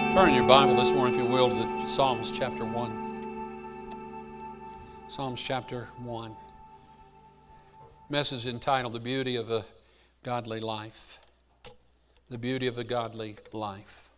Turn your Bible this morning, if you will, to the Psalms chapter 1. Psalms chapter 1. Message entitled, The Beauty of a Godly Life. The Beauty of a Godly Life.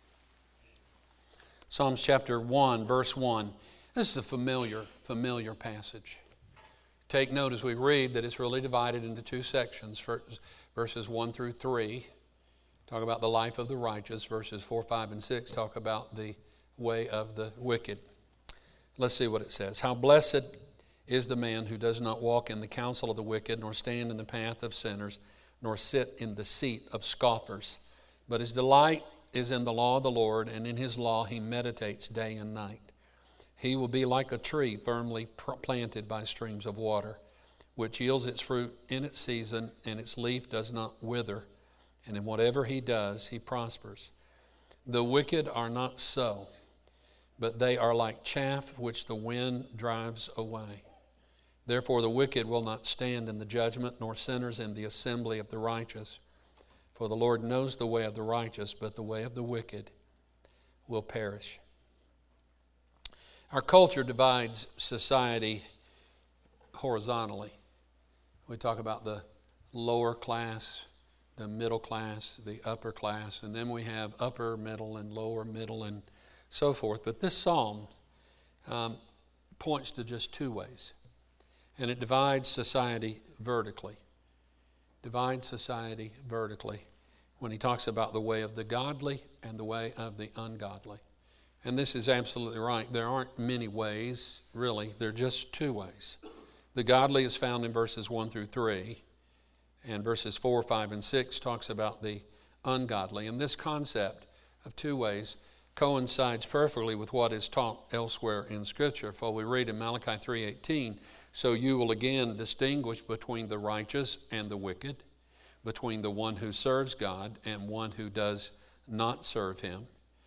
Psalms chapter 1, verse 1. This is a familiar passage. Take note as we read that it's really divided into two sections. Verses 1 through 3 talk about the life of the righteous. Verses 4, 5, and 6 talk about the way of the wicked. Let's see what it says. How blessed is the man who does not walk in the counsel of the wicked, nor stand in the path of sinners, nor sit in the seat of scoffers. But his delight is in the law of the Lord, and in his law he meditates day and night. He will be like a tree firmly planted by streams of water, which yields its fruit in its season, and its leaf does not wither. And in whatever he does, he prospers. The wicked are not so, but they are like chaff which the wind drives away. Therefore the wicked will not stand in the judgment, nor sinners in the assembly of the righteous. For the Lord knows the way of the righteous, but the way of the wicked will perish. Our culture divides society horizontally. We talk about the lower class, the middle class, the upper class, and then we have upper middle and lower middle and so forth. But this psalm points to just two ways, and it divides society vertically. Divides society vertically when he talks about the way of the godly and the way of the ungodly. And this is absolutely right. There aren't many ways, really. There are just two ways. The godly is found in verses 1 through 3. And verses 4, 5, and 6 talks about the ungodly. And this concept of two ways coincides perfectly with what is taught elsewhere in Scripture. For we read in Malachi 3:18, so you will again distinguish between the righteous and the wicked, between the one who serves God and one who does not serve him.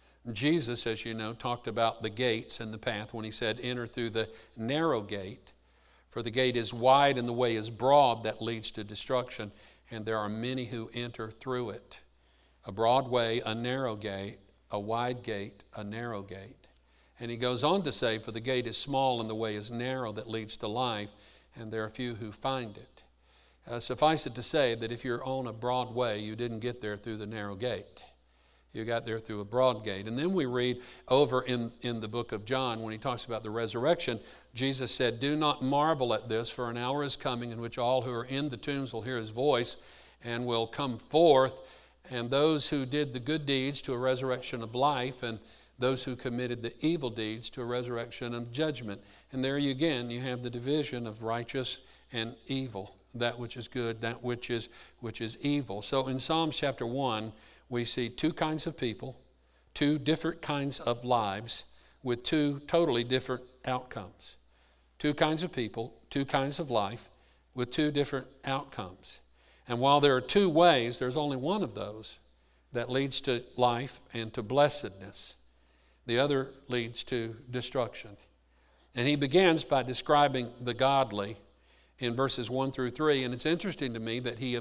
Jesus, as you know, talked about the gates and the path when he said, enter through the narrow gate. For the gate is wide and the way is broad that leads to destruction, and there are many who enter through it. A broad way, a narrow gate, a wide gate, a narrow gate. And he goes on to say, for the gate is small and the way is narrow that leads to life, and there are few who find it. Suffice it to say that if you're on a broad way, you didn't get there through the narrow gate. You got there through a broad gate. And then we read over in the book of John, when he talks about the resurrection, Jesus said, do not marvel at this, for an hour is coming in which all who are in the tombs will hear his voice and will come forth, and those who did the good deeds to a resurrection of life, and those who committed the evil deeds to a resurrection of judgment. And there you again, you have the division of righteous and evil, that which is good, that which is evil. So in Psalms chapter 1, we see two kinds of people, two different kinds of lives with two totally different outcomes. Two kinds of people, two kinds of life with two different outcomes. And while there are two ways, there's only one of those that leads to life and to blessedness. The other leads to destruction. And he begins by describing the godly in verses 1 through 3. And it's interesting to me that he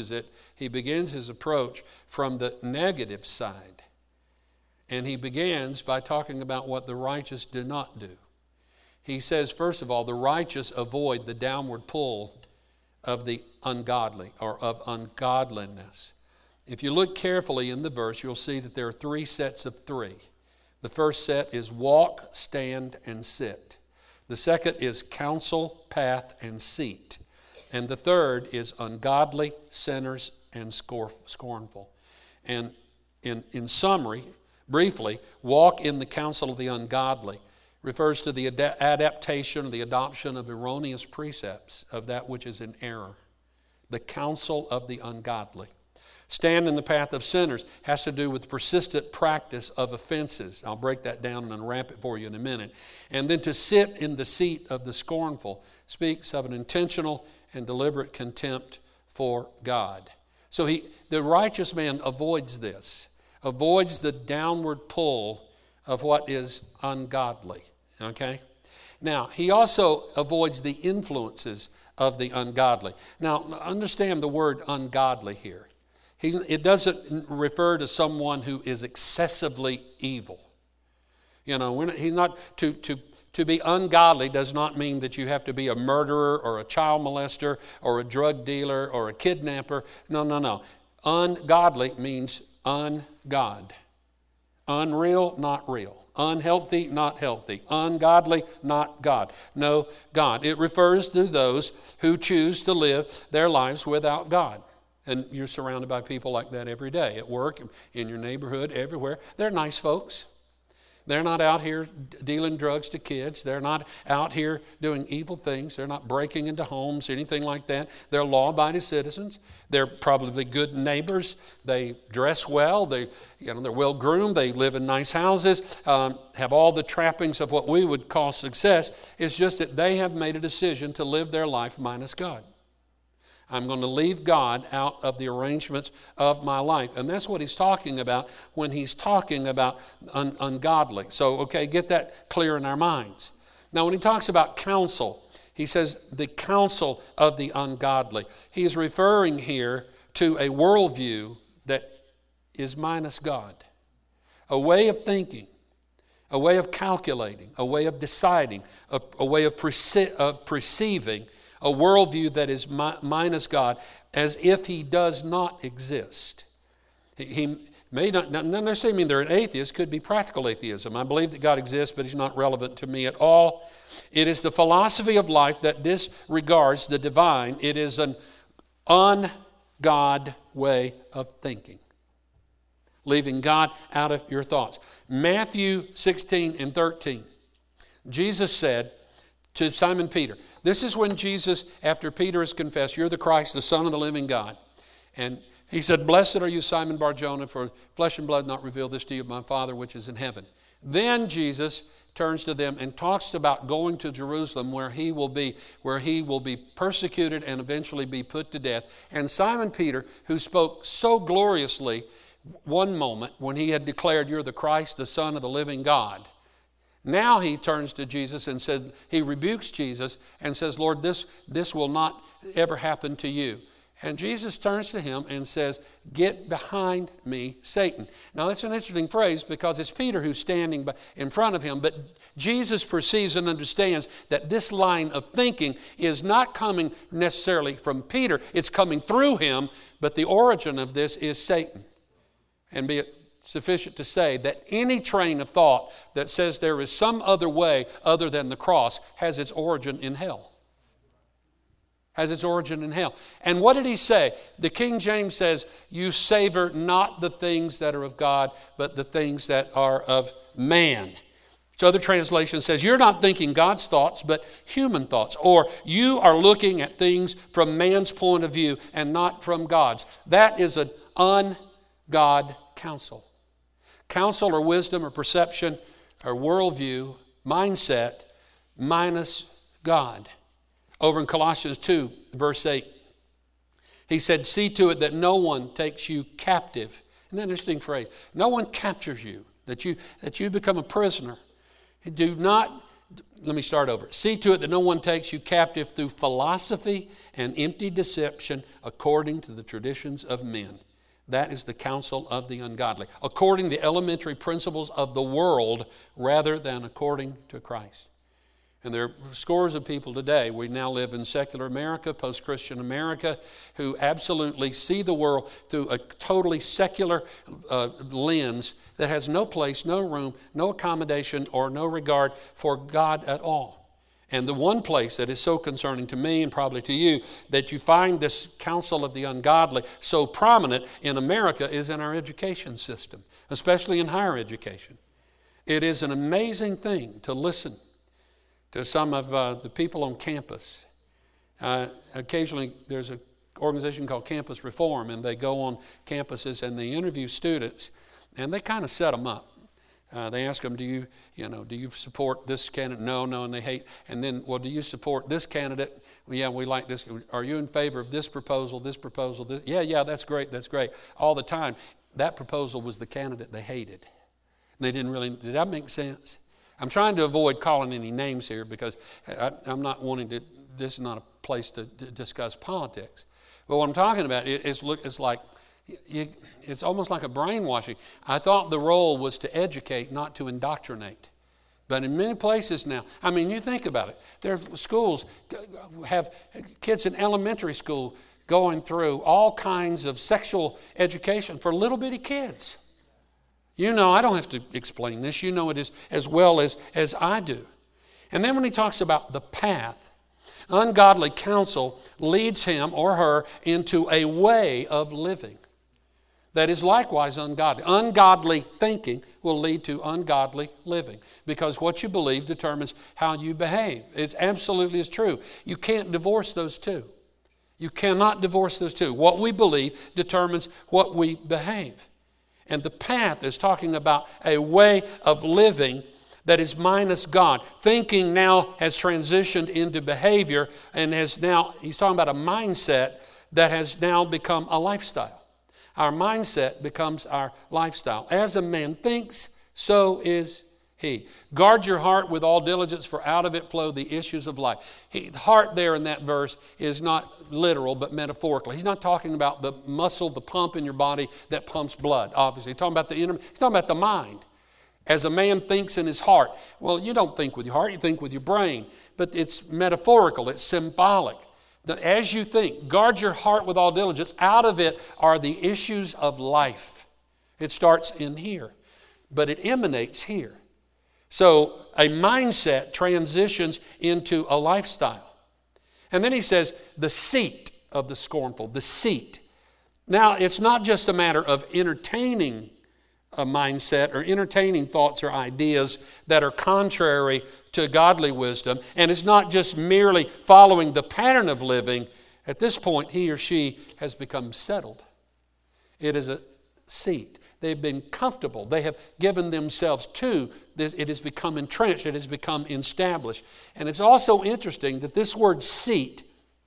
begins his approach from the negative side. And he begins by talking about what the righteous do not do. He says, first of all, the righteous avoid the downward pull of the ungodly or of ungodliness. If you look carefully in the verse, you'll see that there are three sets of three. The first set is walk, stand, and sit. The second is counsel, path, and seat. And the third is ungodly, sinners, and scornful. And in summary, briefly, walk in the counsel of the ungodly refers to the adaptation or the adoption of erroneous precepts of that which is in error. The counsel of the ungodly. Stand in the path of sinners has to do with persistent practice of offenses. I'll break that down and unwrap it for you in a minute. And then to sit in the seat of the scornful speaks of an intentional and deliberate contempt for God. So the righteous man avoids this, avoids the downward pull of what is ungodly. Okay? Now, he also avoids the influences of the ungodly. Now, understand the word ungodly here. It doesn't refer to someone who is excessively evil. He's not to be ungodly does not mean that you have to be a murderer or a child molester or a drug dealer or a kidnapper. No. Ungodly means ungod. Unreal, not real. Unhealthy, not healthy. Ungodly, not God. No God. It refers to those who choose to live their lives without God. And you're surrounded by people like that every day, at work, in your neighborhood, everywhere. They're nice folks. They're not out here dealing drugs to kids. They're not out here doing evil things. They're not breaking into homes, anything like that. They're law-abiding citizens. They're probably good neighbors. They dress well. They're well-groomed. They live in nice houses, have all the trappings of what we would call success. It's just that they have made a decision to live their life minus God. I'm going to leave God out of the arrangements of my life. And that's what he's talking about when he's talking about ungodly. So, get that clear in our minds. Now, when he talks about counsel, he says the counsel of the ungodly. He is referring here to a worldview that is minus God. A way of thinking, a way of calculating, a way of deciding, a way of perceiving, a worldview that is minus God, as if he does not exist. He may not necessarily mean they're an atheist, could be practical atheism. I believe that God exists, but he's not relevant to me at all. It is the philosophy of life that disregards the divine. It is an un-God way of thinking, leaving God out of your thoughts. Matthew 16 and 13, Jesus said to Simon Peter, this is when Jesus, after Peter has confessed, you're the Christ, the Son of the living God. And he said, blessed are you, Simon Bar-Jonah, for flesh and blood not revealed this to you, my Father which is in heaven. Then Jesus turns to them and talks about going to Jerusalem where he will be persecuted and eventually be put to death. And Simon Peter, who spoke so gloriously one moment when he had declared, you're the Christ, the Son of the living God, now he turns to Jesus and said, he rebukes Jesus and says, Lord, this will not ever happen to you. And Jesus turns to him and says, get behind me, Satan. Now that's an interesting phrase because it's Peter who's standing in front of him, but Jesus perceives and understands that this line of thinking is not coming necessarily from Peter, it's coming through him, but the origin of this is Satan. And be it sufficient to say that any train of thought that says there is some other way other than the cross has its origin in hell. Has its origin in hell. And what did he say? The King James says, you savor not the things that are of God, but the things that are of man. So other translation says, you're not thinking God's thoughts, but human thoughts. Or you are looking at things from man's point of view and not from God's. That is an un-God counsel. Counsel or wisdom or perception or worldview, mindset, minus God. Over in Colossians 2, verse 8, he said, see to it that no one takes you captive. Isn't that an interesting phrase? No one captures you, that you become a prisoner. Let me start over. See to it that no one takes you captive through philosophy and empty deception according to the traditions of men. That is the counsel of the ungodly, according to the elementary principles of the world rather than according to Christ. And there are scores of people today, we now live in secular America, post-Christian America, who absolutely see the world through a totally secular lens that has no place, no room, no accommodation, or no regard for God at all. And the one place that is so concerning to me and probably to you that you find this counsel of the ungodly so prominent in America is in our education system, especially in higher education. It is an amazing thing to listen to some of the people on campus. Occasionally there's an organization called Campus Reform, and they go on campuses and they interview students, and they kind of set them up. They ask them, do you support this candidate? No, and they hate. And then, well, do you support this candidate? Well, yeah, we like this. Are you in favor of this proposal, this? Yeah, that's great. All the time. That proposal was the candidate they hated. They did that make sense? I'm trying to avoid calling any names here because I'm not wanting to, this is not a place to discuss politics. But what I'm talking about is like, It's almost like a brainwashing. I thought the role was to educate, not to indoctrinate. But in many places now, I mean, you think about it. There are schools have kids in elementary school going through all kinds of sexual education for little bitty kids. You know, I don't have to explain this. You know it as well as I do. And then when he talks about the path, ungodly counsel leads him or her into a way of living that is likewise ungodly. Ungodly thinking will lead to ungodly living because what you believe determines how you behave. It absolutely is true. You can't divorce those two. You cannot divorce those two. What we believe determines what we behave. And the path is talking about a way of living that is minus God. Thinking now has transitioned into behavior and has now, he's talking about a mindset that has now become a lifestyle. Our mindset becomes our lifestyle. As a man thinks, so is he. Guard your heart with all diligence, for out of it flow the issues of life. The heart there in that verse is not literal, but metaphorical. He's not talking about the muscle, the pump in your body that pumps blood, obviously. He's talking about he's talking about the mind. As a man thinks in his heart. Well, you don't think with your heart, you think with your brain. But it's metaphorical, it's symbolic. As you think, guard your heart with all diligence. Out of it are the issues of life. It starts in here, but it emanates here. So a mindset transitions into a lifestyle. And then he says, the seat of the scornful, the seat. Now, it's not just a matter of entertaining a mindset or entertaining thoughts or ideas that are contrary to godly wisdom. And it's not just merely following the pattern of living. At this point, he or she has become settled. It is a seat. They've been comfortable. They have given themselves to this. It has become entrenched. It has become established. And it's also interesting that this word seat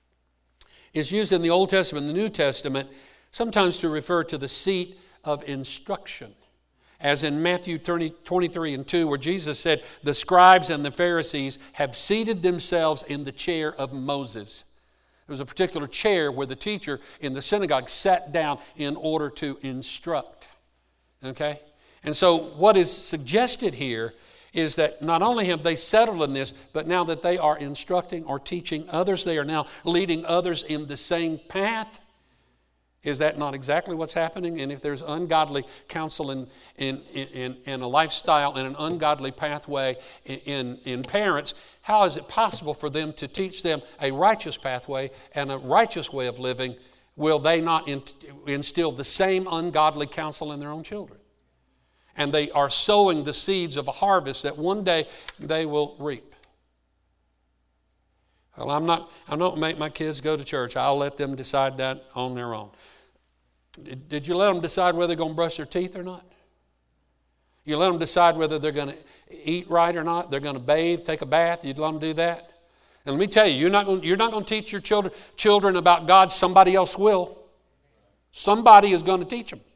is used in the Old Testament and the New Testament sometimes to refer to the seat of instruction. As in Matthew 23 and 2, where Jesus said, the scribes and the Pharisees have seated themselves in the chair of Moses. There was a particular chair where the teacher in the synagogue sat down in order to instruct. Okay? And so what is suggested here is that not only have they settled in this, but now that they are instructing or teaching others, they are now leading others in the same path. Is that not exactly what's happening? And if there's ungodly counsel in a lifestyle and an ungodly pathway in parents, how is it possible for them to teach them a righteous pathway and a righteous way of living? Will they not instill the same ungodly counsel in their own children? And they are sowing the seeds of a harvest that one day they will reap. Well, I'm not going to make my kids go to church. I'll let them decide that on their own. Did you let them decide whether they're going to brush their teeth or not? You let them decide whether they're going to eat right or not. They're going to bathe, take a bath. You'd let them do that. And let me tell you, you're not going to teach your children about God. Somebody else will. Somebody is going to teach them.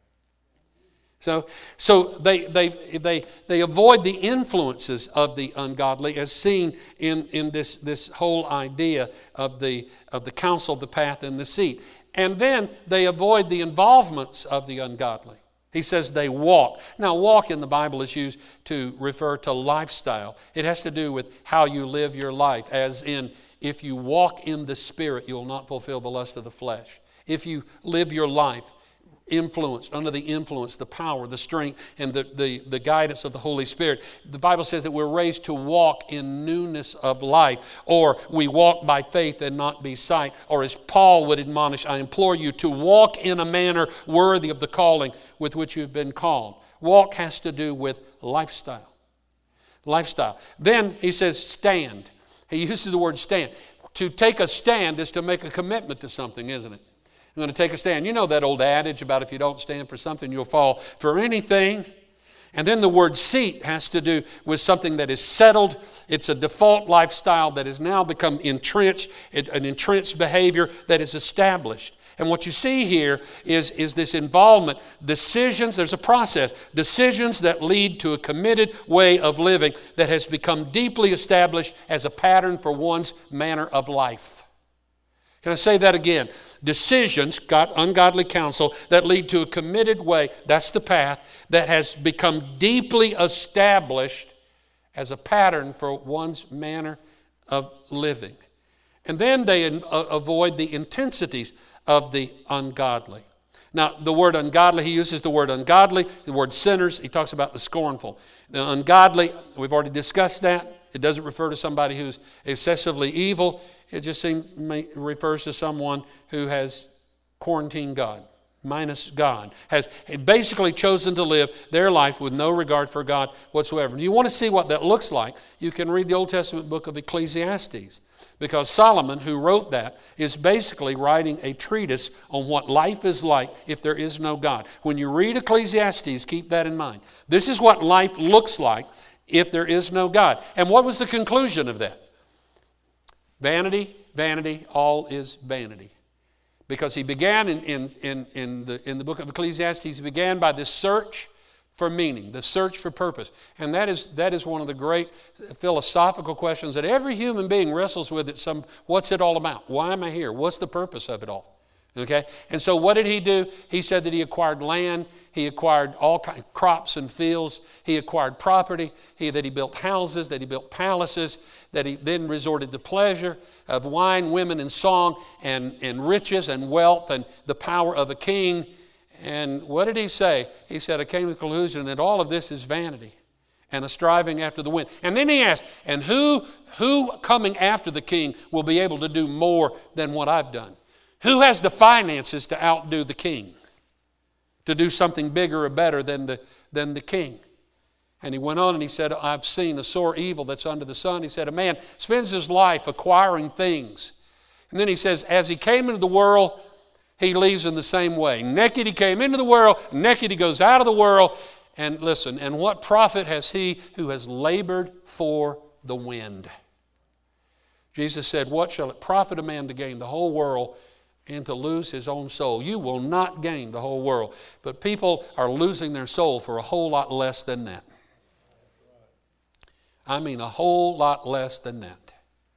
So they avoid the influences of the ungodly as seen in this whole idea of the counsel, the path, and the seat. And then they avoid the involvements of the ungodly. He says they walk. Now, walk in the Bible is used to refer to lifestyle. It has to do with how you live your life, as in, if you walk in the Spirit, you will not fulfill the lust of the flesh. If you live your life influenced, under the influence, the power, the strength, and the guidance of the Holy Spirit. The Bible says that we're raised to walk in newness of life, or we walk by faith and not by sight, or as Paul would admonish, I implore you to walk in a manner worthy of the calling with which you've been called. Walk has to do with lifestyle. Lifestyle. Then he says stand. He uses the word stand. To take a stand is to make a commitment to something, isn't it? I'm going to take a stand. You know that old adage about if you don't stand for something, you'll fall for anything. And then the word seat has to do with something that is settled. It's a default lifestyle that has now become entrenched, an entrenched behavior that is established. And what you see here is this involvement. Decisions, there's a process. Decisions that lead to a committed way of living that has become deeply established as a pattern for one's manner of life. Can I say that again? Decisions, ungodly counsel, that lead to a committed way. That's the path that has become deeply established as a pattern for one's manner of living. And then they avoid the intensities of the ungodly. Now, the word ungodly, he uses the word ungodly, the word sinners. He talks about the scornful. The ungodly, we've already discussed that. It doesn't refer to somebody who's excessively evil. It just refers to someone who has quarantined God, minus God, has basically chosen to live their life with no regard for God whatsoever. If you want to see what that looks like, you can read the Old Testament book of Ecclesiastes. Because Solomon, who wrote that, is basically writing a treatise on what life is like if there is no God. When you read Ecclesiastes, keep that in mind. This is what life looks like if there is no God. And what was the conclusion of that? Vanity, vanity, all is vanity. Because he began in the book of Ecclesiastes, he began by this search for meaning, the search for purpose. And that is one of the great philosophical questions that every human being wrestles with. What's it all about? Why am I here? What's the purpose of it all? Okay? And so what did he do? He said that he acquired land. He acquired all kinds of crops and fields. He acquired property. That he built houses, that he built palaces, that he then resorted to pleasure of wine, women, and song, and riches and wealth and the power of a king. And what did he say? He said, I came to the conclusion that all of this is vanity and a striving after the wind. And then he asked, and who coming after the king will be able to do more than what I've done? Who has the finances to outdo the king? To do something bigger or better than the king? And he went on and he said, I've seen a sore evil that's under the sun. He said, a man spends his life acquiring things. And then he says, as he came into the world, he leaves in the same way. Naked he came into the world, naked he goes out of the world. And listen, and what profit has he who has labored for the wind? Jesus said, what shall it profit a man to gain the whole world and to lose his own soul? You will not gain the whole world. But people are losing their soul for a whole lot less than that. I mean a whole lot less than that.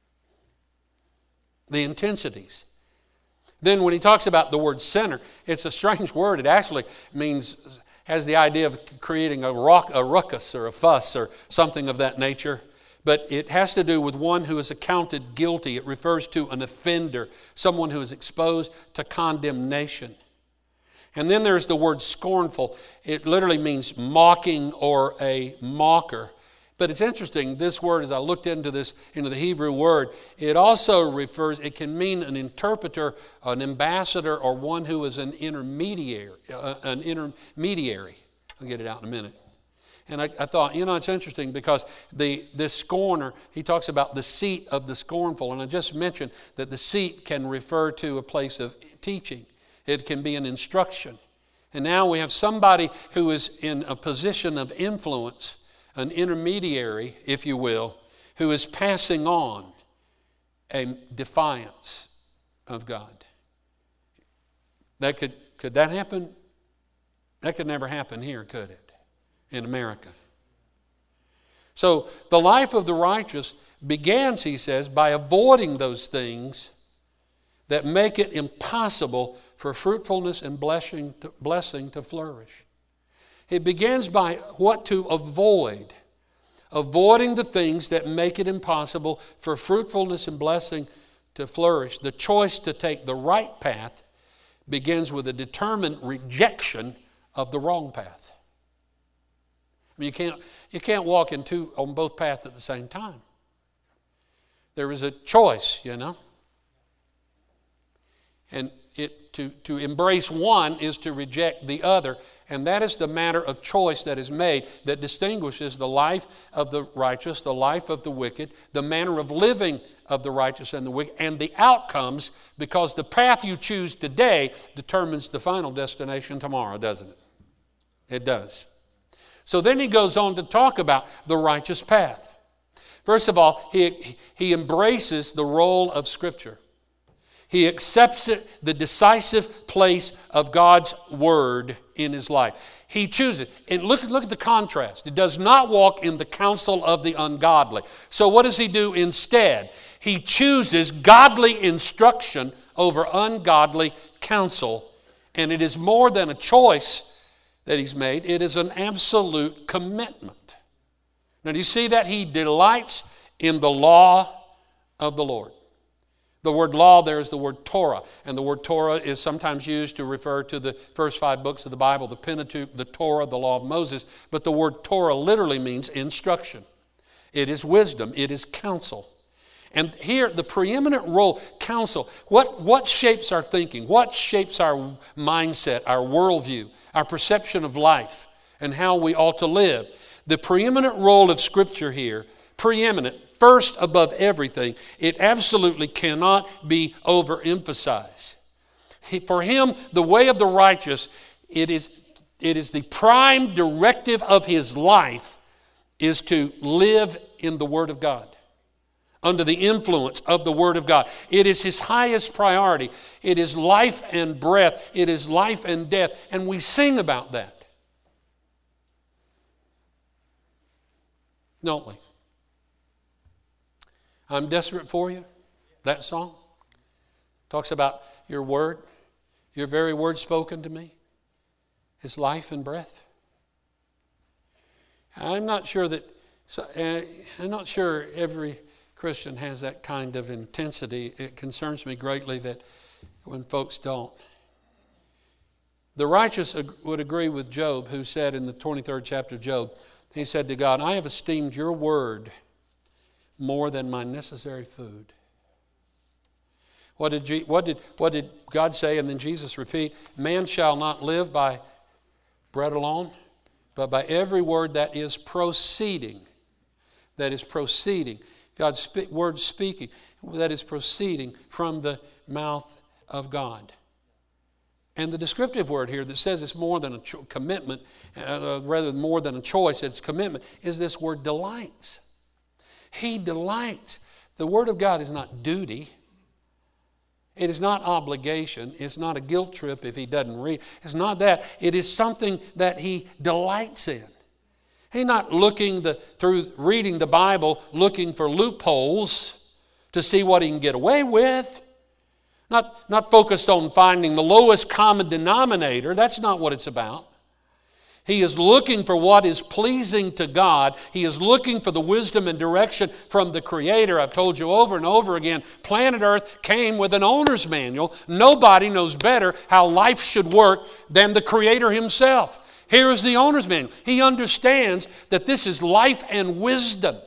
The intensities. Then when he talks about the word sinner, it's a strange word. It actually has the idea of creating a ruckus or a fuss or something of that nature. But it has to do with one who is accounted guilty. It refers to an offender, someone who is exposed to condemnation. And then there's the word scornful. It literally means mocking or a mocker. But it's interesting, this word, as I looked into the Hebrew word, it also it can mean an interpreter, an ambassador, or one who is an intermediary. I'll get it out in a minute. And I thought, it's interesting because this scorner, he talks about the seat of the scornful. And I just mentioned that the seat can refer to a place of teaching. It can be an instruction. And now we have somebody who is in a position of influence, an intermediary, if you will, who is passing on a defiance of God. Could that happen? That could never happen here, could it? In America. So the life of the righteous begins, he says, by avoiding those things that make it impossible for fruitfulness and blessing to flourish. It begins by what to avoid. Avoiding the things that make it impossible for fruitfulness and blessing to flourish. The choice to take the right path begins with a determined rejection of the wrong path. I mean, you can't walk on both paths at the same time. There is a choice, And to embrace one is to reject the other. And that is the matter of choice that is made that distinguishes the life of the righteous, the life of the wicked, the manner of living of the righteous and the wicked, and the outcomes, because the path you choose today determines the final destination tomorrow, doesn't it? It does. So then he goes on to talk about the righteous path. First of all, he embraces the role of Scripture. He accepts it, the decisive place of God's Word in his life. He chooses. And look at the contrast. He does not walk in the counsel of the ungodly. So what does he do instead? He chooses godly instruction over ungodly counsel. And it is more than a choice that he's made. It is an absolute commitment. Now, do you see that? He delights in the law of the Lord. The word law there is the word Torah. And the word Torah is sometimes used to refer to the first 5 books of the Bible, the Pentateuch, the Torah, the law of Moses. But the word Torah literally means instruction. It is wisdom. It is counsel. And here, the preeminent role, counsel, what shapes our thinking? What shapes our mindset, our worldview, our perception of life, and how we ought to live? The preeminent role of Scripture here, preeminent, first above everything, it absolutely cannot be overemphasized. For him, the way of the righteous, it is the prime directive of his life is to live in the Word of God, under the influence of the Word of God. It is his highest priority. It is life and breath. It is life and death. And we sing about that, don't we? I'm desperate for you. That song talks about your word, your very word spoken to me is life and breath. I'm not sure every Christian has that kind of intensity. It concerns me greatly that when folks don't. The righteous would agree with Job, who said in the 23rd chapter of Job, he said to God, I have esteemed your word more than my necessary food. What did God say? And then Jesus repeat, man shall not live by bread alone, but by every word that is proceeding. That is proceeding. God's word speaking. That is proceeding from the mouth of God. And the descriptive word here that says it's more than a commitment, rather than more than a choice, it's commitment, is this word delights. He delights. The Word of God is not duty. It is not obligation. It's not a guilt trip if he doesn't read. It's not that. It is something that he delights in. He's not looking through reading the Bible, looking for loopholes to see what he can get away with. Not focused on finding the lowest common denominator. That's not what it's about. He is looking for what is pleasing to God. He is looking for the wisdom and direction from the Creator. I've told you over and over again, planet Earth came with an owner's manual. Nobody knows better how life should work than the Creator himself. Here is the owner's manual. He understands that this is life and wisdom.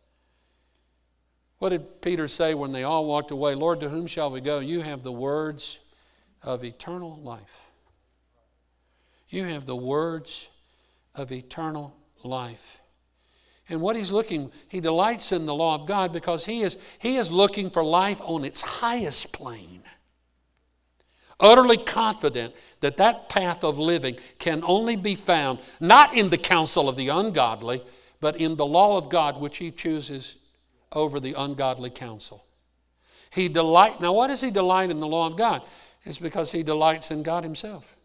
What did Peter say when they all walked away? Lord, to whom shall we go? You have the words of eternal life. You have the words of eternal life. And what he's looking, he delights in the law of God because he is looking for life on its highest plane. Utterly confident that that path of living can only be found not in the counsel of the ungodly, but in the law of God which he chooses over the ungodly counsel. Now what does he delight in the law of God? It's because he delights in God himself.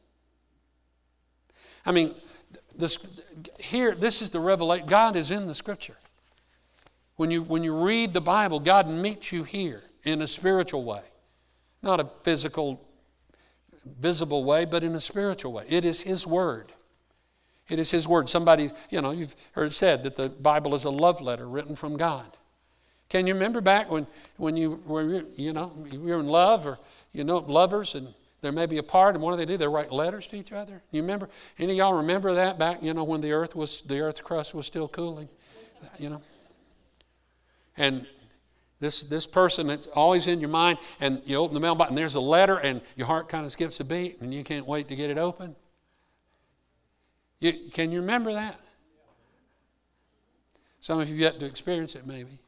I mean, this is the revelation. God is in the Scripture. When you read the Bible, God meets you here in a spiritual way. Not a physical, visible way, but in a spiritual way. It is His Word. It is His Word. Somebody, you've heard it said that the Bible is a love letter written from God. Can you remember back when you were, you were in love or, lovers, and there may be a part, and what do? They write letters to each other. You remember? Any of y'all remember that back, when the earth crust was still cooling, And this person that's always in your mind, and you open the mailbox, and there's a letter, and your heart kind of skips a beat, and you can't wait to get it open. Can you remember that? Some of you yet to experience it, maybe.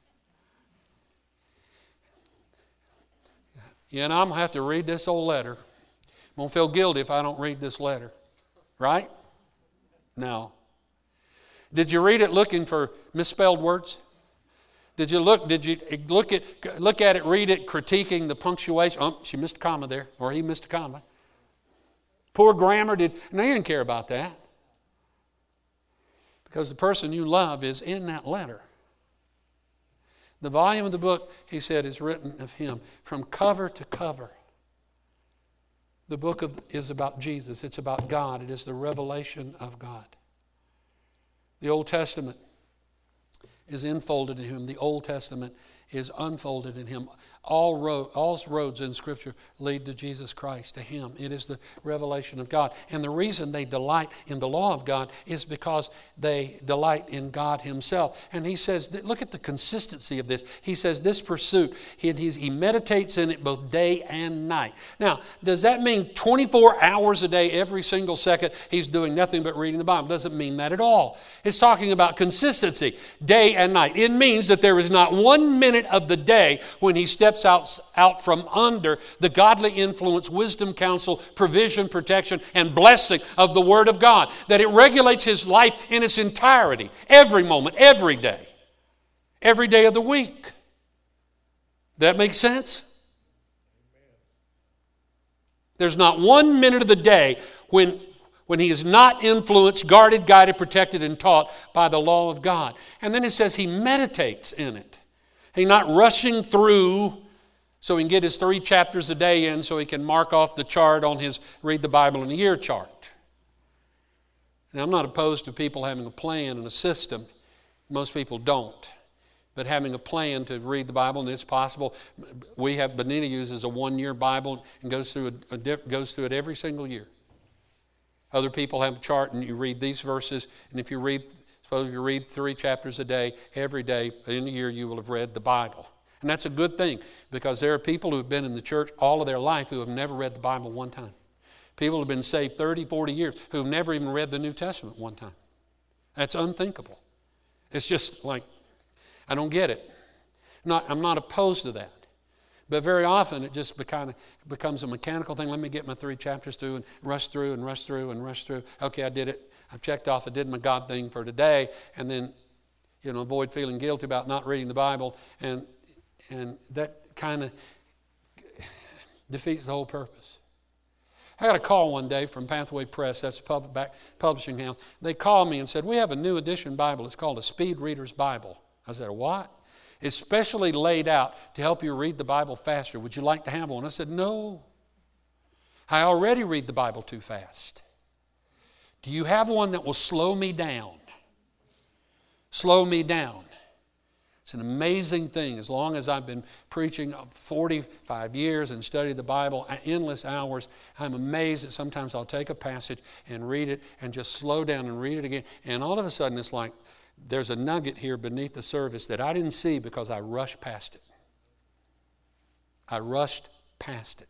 I'm going to have to read this old letter. I'm going to feel guilty if I don't read this letter. Right? No. Did you read it looking for misspelled words? Did you look at it, read it, critiquing the punctuation? Oh, she missed a comma there, or he missed a comma. Poor grammar. No, you didn't care about that. Because the person you love is in that letter. The volume of the book, he said, is written of him from cover to cover. The book is about Jesus. It's about God. It is the revelation of God. The Old Testament is enfolded in Him. The Old Testament is unfolded in Him. All roads in Scripture lead to Jesus Christ, to Him. It is the revelation of God. And the reason they delight in the law of God is because they delight in God Himself. And He says, look at the consistency of this. He says this pursuit, He meditates in it both day and night. Now, does that mean 24 hours a day, every single second, He's doing nothing but reading the Bible? Doesn't mean that at all. It's talking about consistency, day and night. It means that there is not 1 minute of the day when He steps out from under the godly influence, wisdom, counsel, provision, protection, and blessing of the Word of God. That it regulates his life in its entirety, every moment, every day of the week. That makes sense? There's not 1 minute of the day when he is not influenced, guarded, guided, protected, and taught by the law of God. And then it says he meditates in it. He's not rushing through so he can get his 3 chapters a day in so he can mark off the chart on his Read the Bible in a Year chart. Now, I'm not opposed to people having a plan and a system. Most people don't. But having a plan to read the Bible, and it's possible. Benita uses a 1-year Bible and goes through it every single year. Other people have a chart and you read these verses, and if you read 3 chapters a day, every day in a year you will have read the Bible. And that's a good thing, because there are people who have been in the church all of their life who have never read the Bible one time. People who have been saved 30, 40 years who have never even read the New Testament one time. That's unthinkable. It's just like, I don't get it. I'm not opposed to that. But very often it just becomes a mechanical thing. Let me get my 3 chapters through and rush through and rush through and rush through. Okay, I did it. I've checked off. I did my God thing for today. And then, avoid feeling guilty about not reading the Bible. And that kind of defeats the whole purpose. I got a call one day from Pathway Press. That's a publishing house. They called me and said, we have a new edition Bible. It's called a Speed Reader's Bible. I said, what? It's specially laid out to help you read the Bible faster. Would you like to have one? I said, no. I already read the Bible too fast. Do you have one that will slow me down? Slow me down. It's an amazing thing. As long as I've been preaching 45 years and studied the Bible endless hours, I'm amazed that sometimes I'll take a passage and read it and just slow down and read it again. And all of a sudden it's like there's a nugget here beneath the surface that I didn't see because I rushed past it. I rushed past it.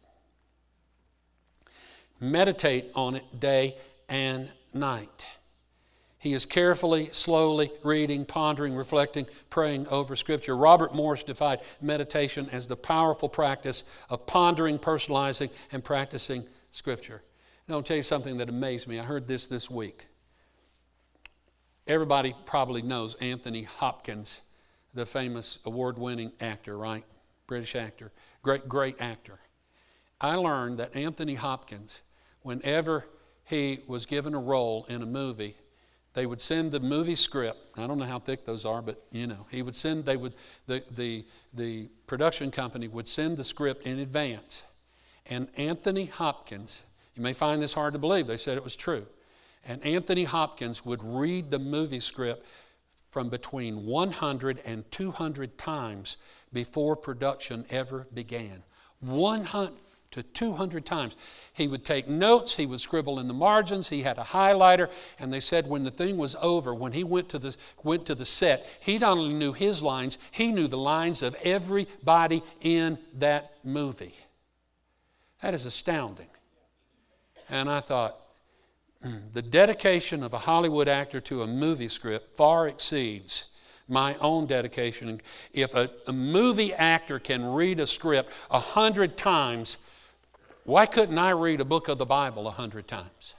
Meditate on it day and night. He is carefully, slowly reading, pondering, reflecting, praying over Scripture. Robert Morris defined meditation as the powerful practice of pondering, personalizing, and practicing Scripture. And I'll tell you something that amazed me. I heard this week. Everybody probably knows Anthony Hopkins, the famous award-winning actor, right? British actor. Great actor. I learned that Anthony Hopkins, whenever he was given a role in a movie, they would send the movie script. I don't know how thick those are, but he would send. The production company would send the script in advance, and Anthony Hopkins. You may find this hard to believe. They said it was true, and Anthony Hopkins would read the movie script from between 100 and 200 times before production ever began. 100 to 200 times. He would take notes, he would scribble in the margins, he had a highlighter, and they said when the thing was over, when he went to the set, he not only knew his lines, he knew the lines of everybody in that movie. That is astounding. And I thought, the dedication of a Hollywood actor to a movie script far exceeds my own dedication. If a movie actor can read a script 100 times, why couldn't I read a book of the Bible 100 times?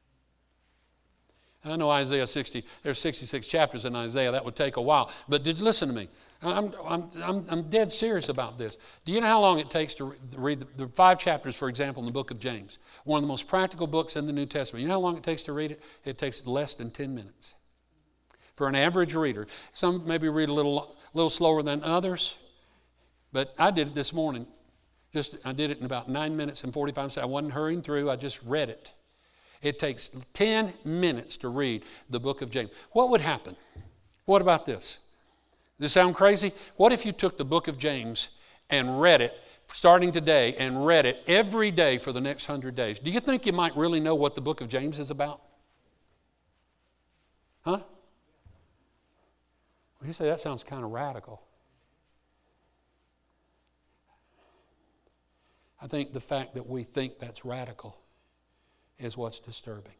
I know Isaiah 60, there's 66 chapters in Isaiah. That would take a while. But listen to me. I'm dead serious about this. Do you know how long it takes to read the 5 chapters, for example, in the book of James? One of the most practical books in the New Testament. You know how long it takes to read it? It takes less than 10 minutes. For an average reader. Some maybe read a little slower than others. But I did it this morning. I did it in about 9 minutes and 45 seconds. I wasn't hurrying through. I just read it. It takes 10 minutes to read the book of James. What would happen? What about this? Does this sound crazy? What if you took the book of James and read it, starting today, and read it every day for the next 100 days? Do you think you might really know what the book of James is about? Huh? Well, you say that sounds kind of radical. I think the fact that we think that's radical is what's disturbing.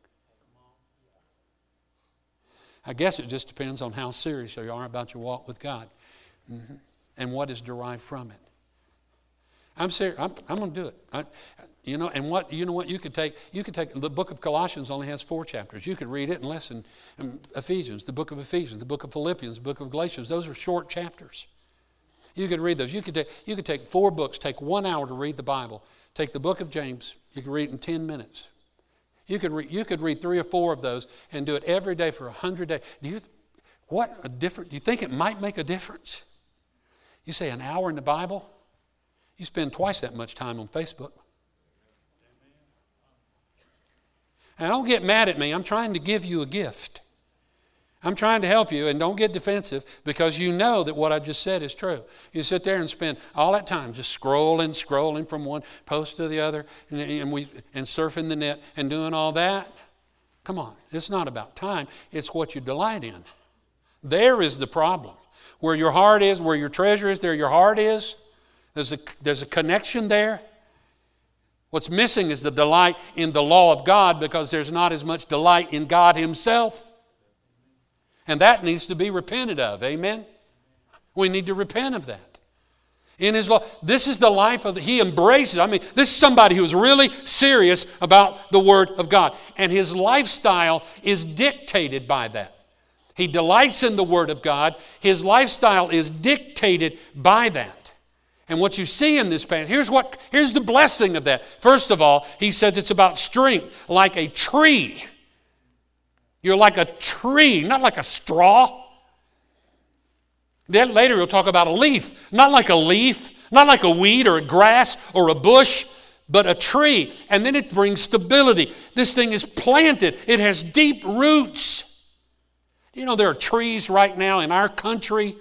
I guess it just depends on how serious you are about your walk with God, and what is derived from it. I'm serious. I'm going to do it. You could take the book of Colossians only has 4 chapters. You could read it in less than Ephesians, the book of Ephesians, the book of Philippians, the book of Galatians. Those are short chapters. You could read those. You could take 4 books, take 1 hour to read the Bible. Take the book of James. You could read it in 10 minutes. You could read 3 or 4 of those and do it every day for 100 days. Do you think it might make a difference? You say an hour in the Bible? You spend twice that much time on Facebook. And don't get mad at me. I'm trying to give you a gift. I'm trying to help you, and don't get defensive, because you know that what I just said is true. You sit there and spend all that time just scrolling from one post to the other, and surfing the net and doing all that. Come on, it's not about time. It's what you delight in. There is the problem. Where your heart is, where your treasure is, there your heart is. There's a connection there. What's missing is the delight in the law of God, because there's not as much delight in God Himself. And that needs to be repented of. Amen? We need to repent of that. In His law, this is the life He embraces. This is somebody who is really serious about the Word of God. And his lifestyle is dictated by that. He delights in the Word of God. His lifestyle is dictated by that. And what you see in this passage, here's the blessing of that. First of all, he says it's about strength, like a tree. You're like a tree, not like a straw. Then later he'll talk about a leaf, not like a weed or a grass or a bush, but a tree. And then it brings stability. This thing is planted. It has deep roots. You know, there are trees right now in our country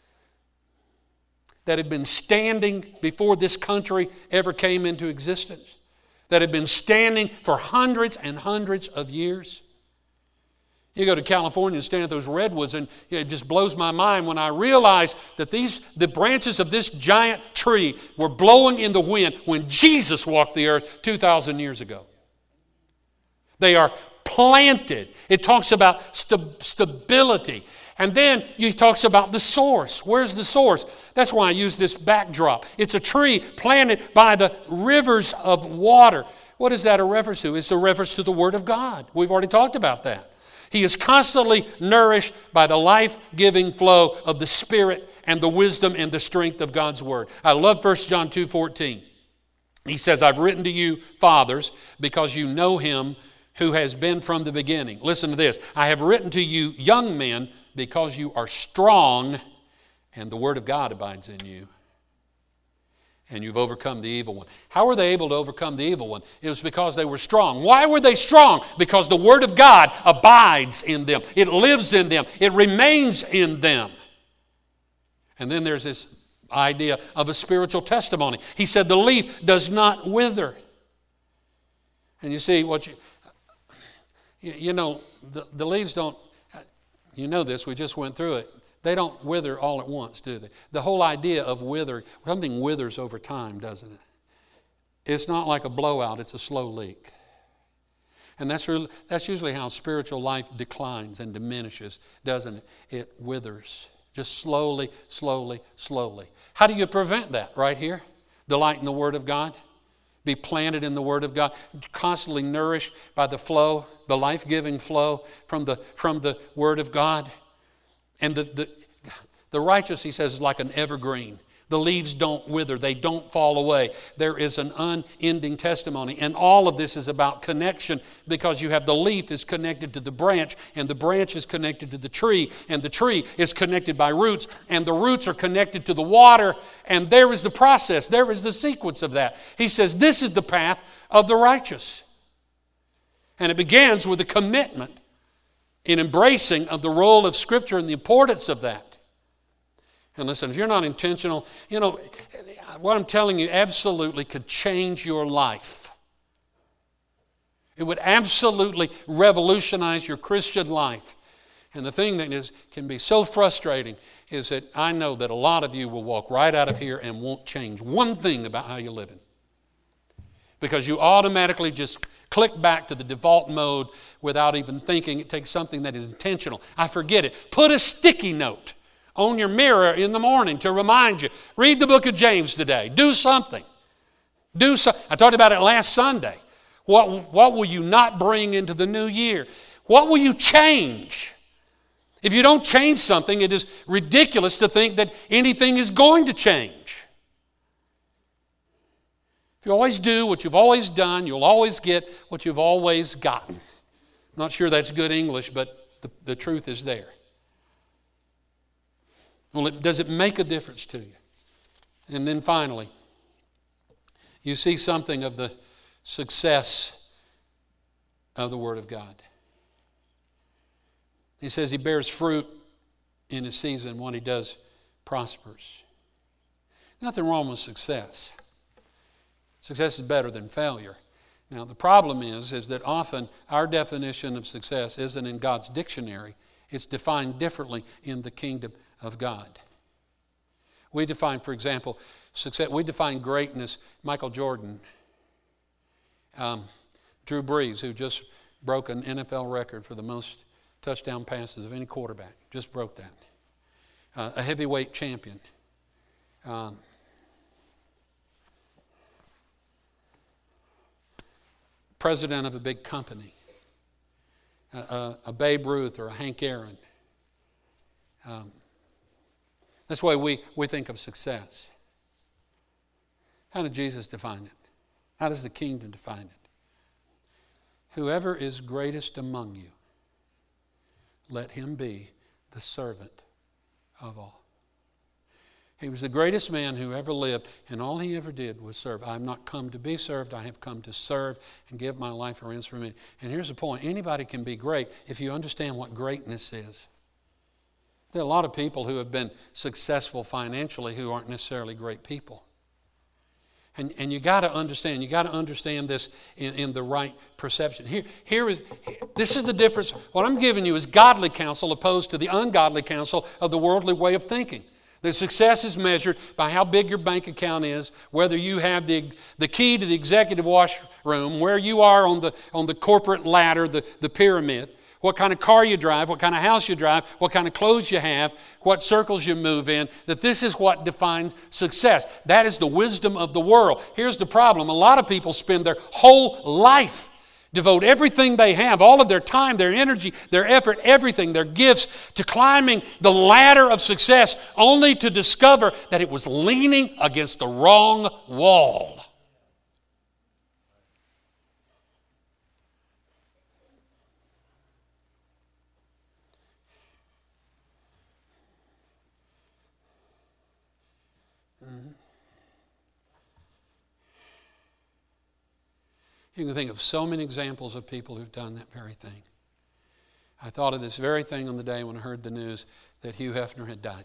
that have been standing before this country ever came into existence, that have been standing for hundreds and hundreds of years. You go to California and stand at those redwoods, and it just blows my mind when I realize that the branches of this giant tree were blowing in the wind when Jesus walked the earth 2,000 years ago. They are planted. It talks about stability. And then he talks about the source. Where's the source? That's why I use this backdrop. It's a tree planted by the rivers of water. What is that a reference to? It's a reference to the Word of God. We've already talked about that. He is constantly nourished by the life-giving flow of the Spirit and the wisdom and the strength of God's Word. I love 1 John 2:14. He says, I've written to you, fathers, because you know Him who has been from the beginning. Listen to this. I have written to you, young men, because you are strong, and the Word of God abides in you. And you've overcome the evil one. How were they able to overcome the evil one? It was because they were strong. Why were they strong? Because the Word of God abides in them. It lives in them. It remains in them. And then there's this idea of a spiritual testimony. He said the leaf does not wither. And you see, the leaves don't, you know this, we just went through it. They don't wither all at once, do they? The whole idea of wither, something withers over time, doesn't it? It's not like a blowout, it's a slow leak. And that's usually how spiritual life declines and diminishes, doesn't it? It withers, just slowly, slowly, slowly. How do you prevent that? Right here, delight in the Word of God. Be planted in the Word of God, constantly nourished by the flow, the life-giving flow from the Word of God. And the righteous, he says, is like an evergreen The leaves don't wither. They don't fall away. There is an unending testimony. And all of this is about connection, because you have the leaf is connected to the branch, and the branch is connected to the tree, and the tree is connected by roots, and the roots are connected to the water. And there is the process. There is the sequence of that. He says this is the path of the righteous. And it begins with a commitment in embracing of the role of Scripture and the importance of that. And listen, if you're not intentional, what I'm telling you absolutely could change your life. It would absolutely revolutionize your Christian life. And the thing that can be so frustrating is that I know that a lot of you will walk right out of here and won't change one thing about how you're living. Because you automatically just click back to the default mode without even thinking. It takes something that is intentional. I forget it. Put a sticky note on your mirror in the morning to remind you. Read the book of James today. Do something. I talked about it last Sunday. What will you not bring into the new year? What will you change? If you don't change something, it is ridiculous to think that anything is going to change. If you always do what you've always done, you'll always get what you've always gotten. I'm not sure that's good English, but the truth is there. Well, does it make a difference to you? And then finally, you see something of the success of the Word of God. He says he bears fruit in his season. What he does prospers. Nothing wrong with success. Success is better than failure. Now, the problem is that often our definition of success isn't in God's dictionary. It's defined differently in the kingdom of God. We define, for example, success. We define greatness. Michael Jordan, Drew Brees, who just broke an NFL record for the most touchdown passes of any quarterback, just broke that. A heavyweight champion. President of a big company. A Babe Ruth or a Hank Aaron. That's why we think of success. How did Jesus define it? How does the kingdom define it? Whoever is greatest among you, let him be the servant of all. He was the greatest man who ever lived, and all he ever did was serve. I have not come to be served, I have come to serve and give my life a ransom for many. And here's the point, anybody can be great if you understand what greatness is. There are a lot of people who have been successful financially who aren't necessarily great people. And you got to understand this in the right perception. This is the difference. What I'm giving you is godly counsel opposed to the ungodly counsel of the worldly way of thinking. The success is measured by how big your bank account is, whether you have the key to the executive washroom, where you are on the corporate ladder, the pyramid, what kind of car you drive, what kind of house you drive, what kind of clothes you have, what circles you move in, that this is what defines success. That is the wisdom of the world. Here's the problem. A lot of people spend their whole life, devote everything they have, all of their time, their energy, their effort, everything, their gifts, to climbing the ladder of success, only to discover that it was leaning against the wrong wall. You can think of so many examples of people who've done that very thing. I thought of this very thing on the day when I heard the news that Hugh Hefner had died.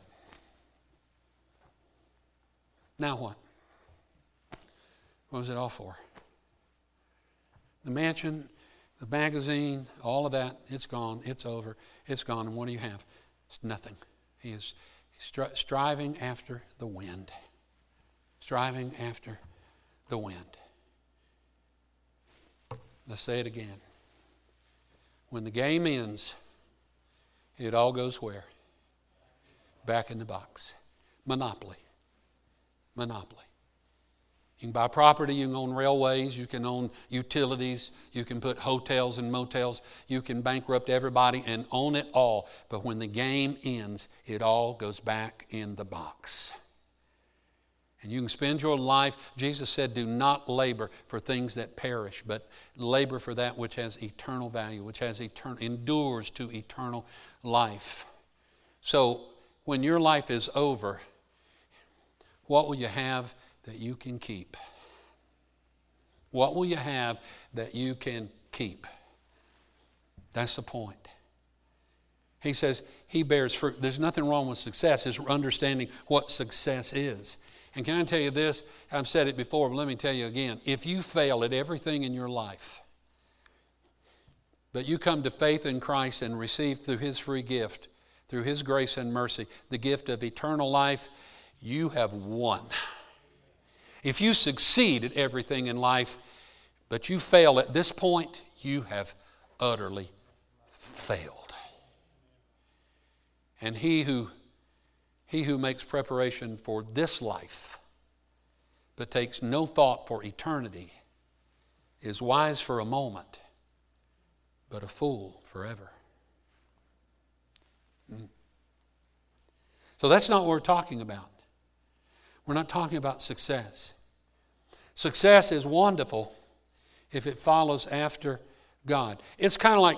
Now what? What was it all for? The mansion, the magazine, all of that, it's gone, it's over, it's gone. And what do you have? It's nothing. He is striving after the wind. Striving after the wind. Let's say it again. When the game ends, it all goes where? Back in the box. Monopoly. Monopoly. You can buy property, you can own railways, you can own utilities, you can put hotels and motels, you can bankrupt everybody and own it all. But when the game ends, it all goes back in the box. And you can spend your life, Jesus said, do not labor for things that perish, but labor for that which has eternal value, which endures to eternal life. So when your life is over, what will you have that you can keep? What will you have that you can keep? That's the point. He says he bears fruit. There's nothing wrong with success. It's understanding what success is. And can I tell you this? I've said it before, but let me tell you again. If you fail at everything in your life, but you come to faith in Christ and receive through His free gift, through His grace and mercy, the gift of eternal life, you have won. If you succeed at everything in life, but you fail at this point, you have utterly failed. And he who makes preparation for this life, but takes no thought for eternity, is wise for a moment, but a fool forever. So that's not what we're talking about. We're not talking about success. Success is wonderful if it follows after God. It's kind of like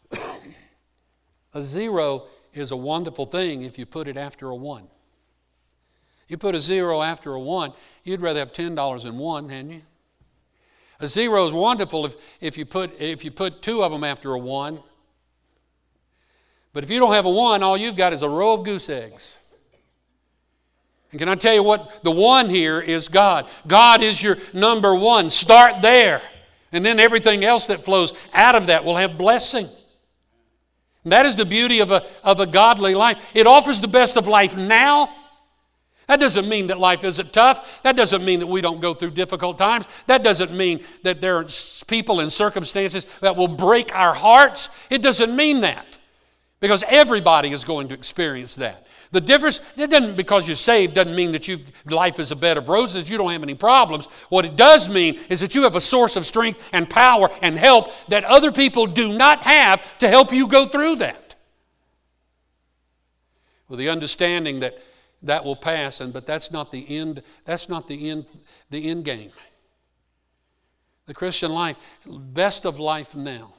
a 0 is a wonderful thing if you put it after a 1. You put a 0 after a 1, you'd rather have $10 than 1, hadn't you? A 0 is wonderful if you put 2 of them after a 1. But if you don't have a 1, all you've got is a row of goose eggs. And can I tell you what? The 1 here is God. God is your number 1. Start there. And then everything else that flows out of that will have blessing. And that is the beauty of a godly life. It offers the best of life now. That doesn't mean that life isn't tough. That doesn't mean that we don't go through difficult times. That doesn't mean that there are people and circumstances that will break our hearts. It doesn't mean that. Because everybody is going to experience that. The difference, because you're saved doesn't mean that life is a bed of roses, you don't have any problems. What it does mean is that you have a source of strength and power and help that other people do not have to help you go through that. With the understanding that will pass, but that's not the end game. The Christian life, best of life now.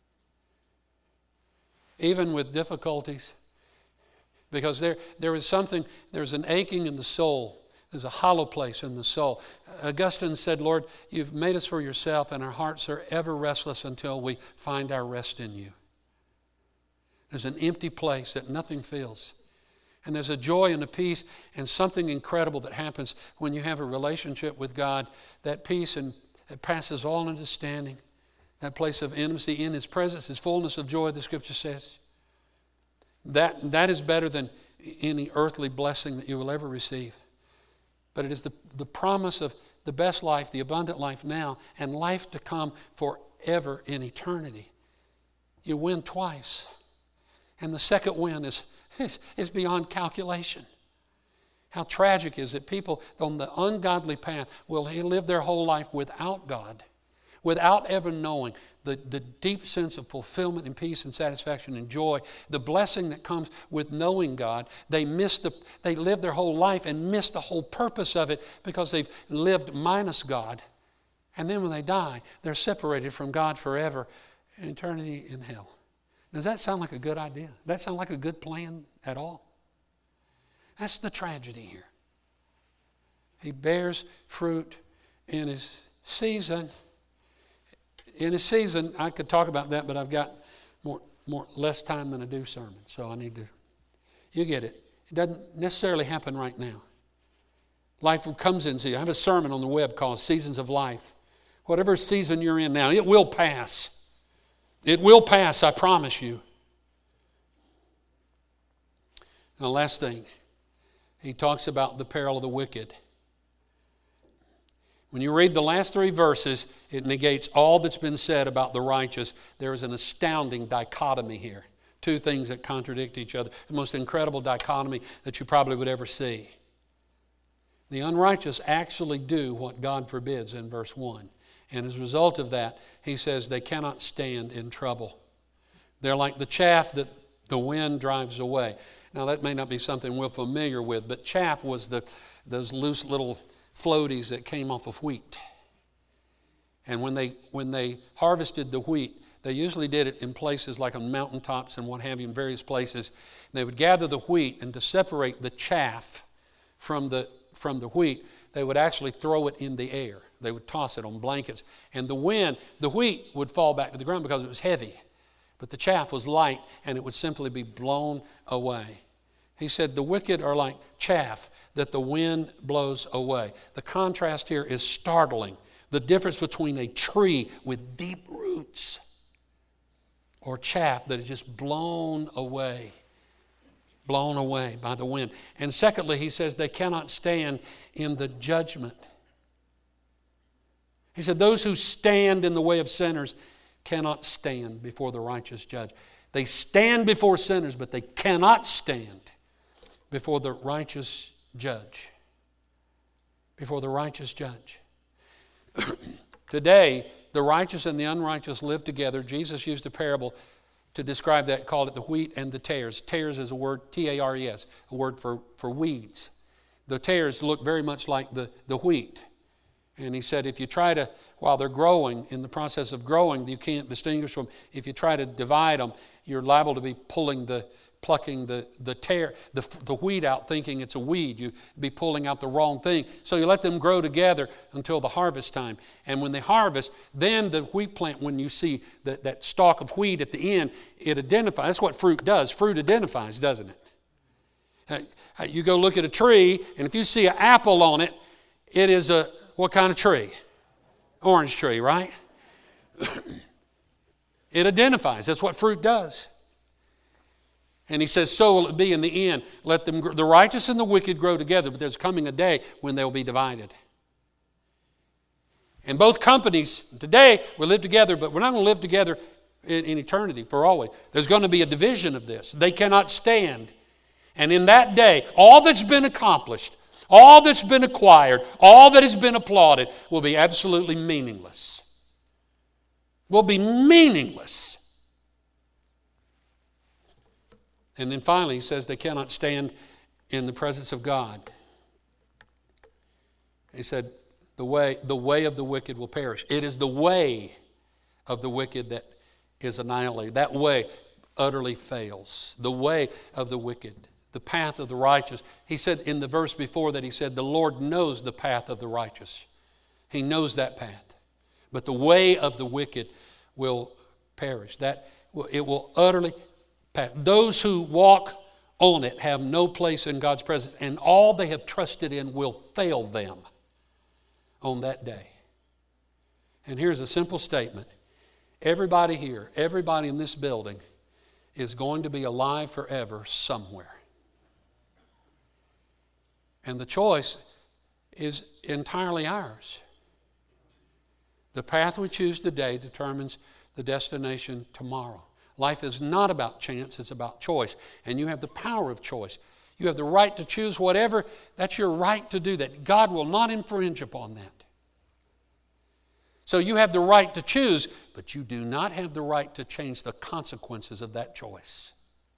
Even with difficulties. Because there's an aching in the soul. There's a hollow place in the soul. Augustine said, Lord, you've made us for yourself, and our hearts are ever restless until we find our rest in you. There's an empty place that nothing fills. And there's a joy and a peace and something incredible that happens when you have a relationship with God. That peace and it passes all understanding. That place of intimacy in His presence, His fullness of joy, the Scripture says. That is better than any earthly blessing that you will ever receive. But it is the promise of the best life, the abundant life now, and life to come forever in eternity. You win twice. And the second win is beyond calculation. How tragic is it? People on the ungodly path will live their whole life without God, without ever knowing the deep sense of fulfillment and peace and satisfaction and joy, the blessing that comes with knowing God. They live their whole life and miss the whole purpose of it because they've lived minus God. And then when they die, they're separated from God forever, eternity in hell. Does that sound like a good idea? Does that sound like a good plan at all? That's the tragedy here. He bears fruit in his season. In his season, I could talk about that, but I've got less time than I do sermon, so I need to. You get it. It doesn't necessarily happen right now. Life comes in season. I have a sermon on the web called Seasons of Life. Whatever season you're in now, it will pass. It will pass, I promise you. Now, last thing, he talks about the peril of the wicked. When you read the last 3 verses, it negates all that's been said about the righteous. There is an astounding dichotomy here. 2 things that contradict each other. The most incredible dichotomy that you probably would ever see. The unrighteous actually do what God forbids in verse 1. And as a result of that, he says they cannot stand in trouble. They're like the chaff that the wind drives away. Now, that may not be something we're familiar with, but chaff was the those loose little floaties that came off of wheat. And when they harvested the wheat, they usually did it in places like on mountaintops and what have you, in various places. They would gather the wheat, and to separate the chaff from the wheat, they would actually throw it in the air. They would toss it on blankets. And the wheat would fall back to the ground because it was heavy. But the chaff was light, and it would simply be blown away. He said, the wicked are like chaff that the wind blows away. The contrast here is startling. The difference between a tree with deep roots or chaff that is just blown away by the wind. And secondly, he says they cannot stand in the judgment. He said those who stand in the way of sinners cannot stand before the righteous judge. They stand before sinners, but they cannot stand before the righteous judge. Before the righteous judge. Today, the righteous and the unrighteous live together. Jesus used a parable to describe that, called it the wheat and the tares. Tares is a word, T-A-R-E-S, a word for weeds. The tares look very much like the wheat. And he said if you try to, while they're growing, in the process of growing, you can't distinguish them. If you try to divide them, you're liable to be plucking the wheat out thinking it's a weed. You'd be pulling out the wrong thing. So you let them grow together until the harvest time. And when they harvest, then the wheat plant, when you see that stalk of wheat at the end, it identifies. That's what fruit does. Fruit identifies, doesn't it? You go look at a tree, and if you see an apple on it, it is what kind of tree? Orange tree, right? It identifies. That's what fruit does. And he says, so will it be in the end. Let them, the righteous and the wicked grow together, but there's coming a day when they'll be divided. And both companies, today we live together, but we're not going to live together in eternity for always. There's going to be a division of this. They cannot stand. And in that day, all that's been accomplished, all that's been acquired, all that has been applauded will be absolutely meaningless. Will be meaningless. And then finally, he says they cannot stand in the presence of God. He said, the way of the wicked will perish. It is the way of the wicked that is annihilated. That way utterly fails. The way of the wicked, the path of the righteous. He said in the verse before that, he said, the Lord knows the path of the righteous. He knows that path. But the way of the wicked will perish. It will utterly pass. Those who walk on it have no place in God's presence, and all they have trusted in will fail them on that day. And here's a simple statement. Everybody here, everybody in this building is going to be alive forever somewhere. And the choice is entirely ours. The path we choose today determines the destination tomorrow. Life is not about chance, it's about choice. And you have the power of choice. You have the right to choose whatever. That's your right to do that. God will not infringe upon that. So you have the right to choose, but you do not have the right to change the consequences of that choice.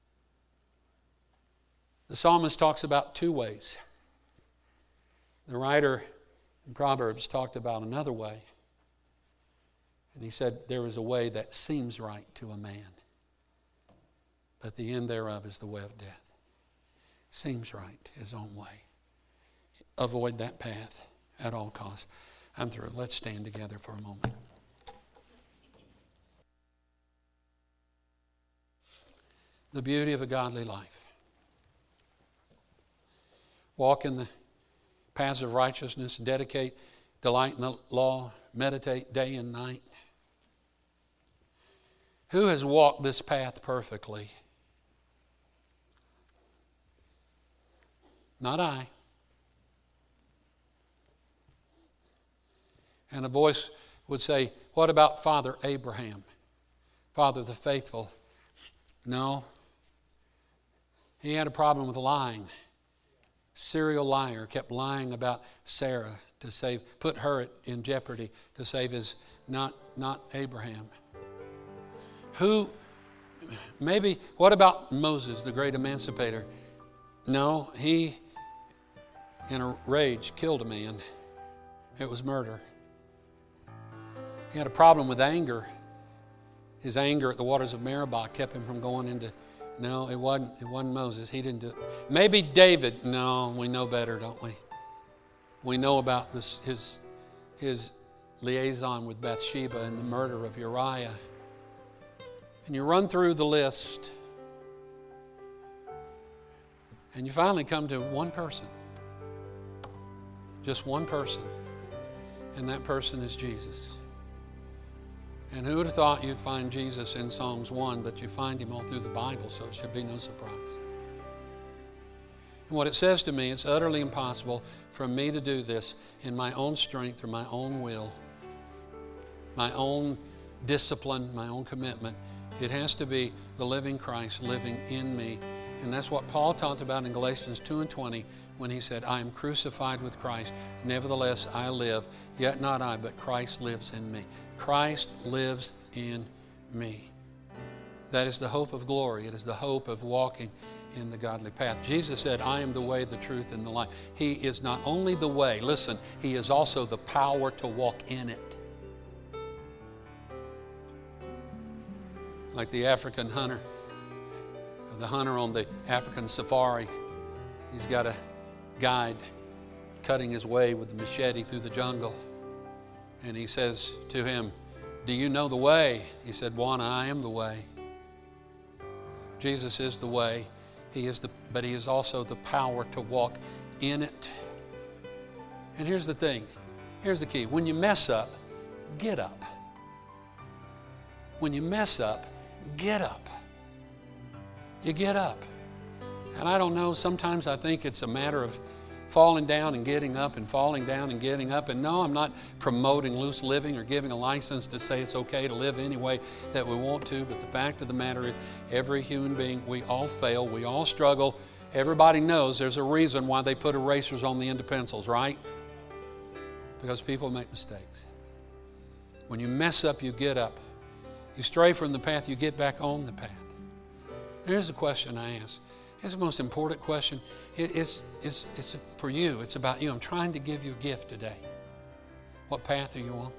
The psalmist talks about two ways. The writer in Proverbs talked about another way. And he said, there is a way that seems right to a man, but the end thereof is the way of death. Seems right, his own way. Avoid that path at all costs. I'm through. Let's stand together for a moment. The beauty of a godly life. Walk in the paths of righteousness, dedicate, delight in the law, meditate day and night. Who has walked this path perfectly? Not I. And a voice would say, what about Father Abraham? Father the faithful? No. He had a problem with lying. Serial liar, kept lying about Sarah to put her in jeopardy to save his, not Abraham. What about Moses, the great emancipator? No, he in a rage, killed a man. It was murder. He had a problem with anger. His anger at the waters of Meribah kept him from going into... No, it wasn't Moses. He didn't do it. Maybe David. No, we know better, don't we? We know about his liaison with Bathsheba and the murder of Uriah. And you run through the list, and you finally come to one person. Just one person. And that person is Jesus. And who would have thought you'd find Jesus in Psalms 1, but you find him all through the Bible, so it should be no surprise. And what it says to me, it's utterly impossible for me to do this in my own strength or my own will, my own discipline, my own commitment. It has to be the living Christ living in me. And that's what Paul talked about in Galatians 2:20 when he said, I am crucified with Christ. Nevertheless, I live, yet not I, but Christ lives in me. Christ lives in me. That is the hope of glory. It is the hope of walking in the godly path. Jesus said, I am the way, the truth, and the life. He is not only the way, listen, he is also the power to walk in it. Like the African hunter, the hunter on the African safari, he's got a guide cutting his way with the machete through the jungle. And he says to him, do you know the way? He said, Juan, I am the way. Jesus is the way. But he is also the power to walk in it. And here's the thing. Here's the key. When you mess up, get up. When you mess up, get up. You get up. And I don't know, sometimes I think it's a matter of falling down and getting up and falling down and getting up. And no, I'm not promoting loose living or giving a license to say it's okay to live any way that we want to. But the fact of the matter is, every human being, we all fail, we all struggle. Everybody knows there's a reason why they put erasers on the end of pencils, right? Because people make mistakes. When you mess up, you get up. You stray from the path, you get back on the path. Here's the question I ask. It's the most important question. It's for you. It's about you. I'm trying to give you a gift today. What path are you on?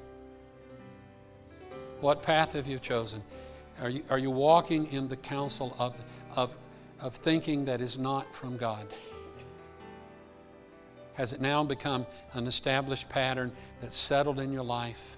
What path have you chosen? Are you walking in the counsel of thinking that is not from God? Has it now become an established pattern that's settled in your life?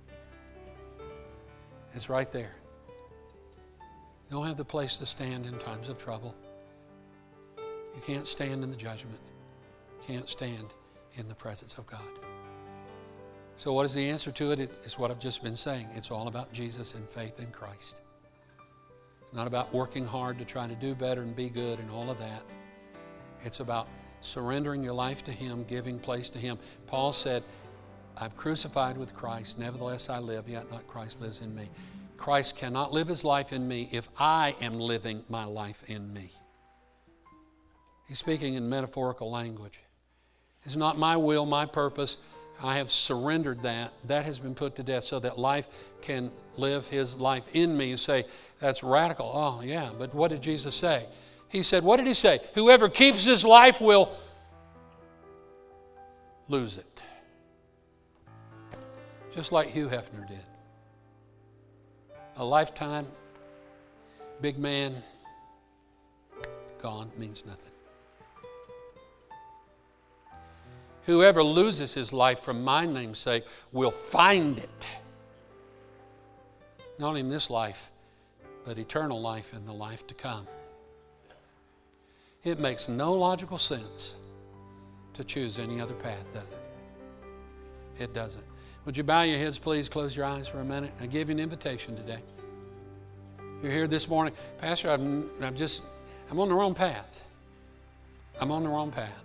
It's right there. You don't have the place to stand in times of trouble. You can't stand in the judgment. You can't stand in the presence of God. So what is the answer to it? It's what I've just been saying. It's all about Jesus and faith in Christ. It's not about working hard to try to do better and be good and all of that. It's about surrendering your life to Him, giving place to Him. Paul said, I've crucified with Christ, nevertheless I live, yet not Christ lives in me. Christ cannot live His life in me if I am living my life in me. He's speaking in metaphorical language. It's not my will, my purpose. I have surrendered that. That has been put to death so that life can live His life in me. You say, that's radical. Oh, yeah, but what did Jesus say? He said, what did He say? Whoever keeps his life will lose it. Just like Hugh Hefner did. A lifetime, big man, gone, means nothing. Whoever loses his life for my name's sake will find it. Not only in this life, but eternal life in the life to come. It makes no logical sense to choose any other path, does it? It doesn't. Would you bow your heads, please? Close your eyes for a minute. I give you an invitation today. You're here this morning. Pastor, I'm on the wrong path. I'm on the wrong path.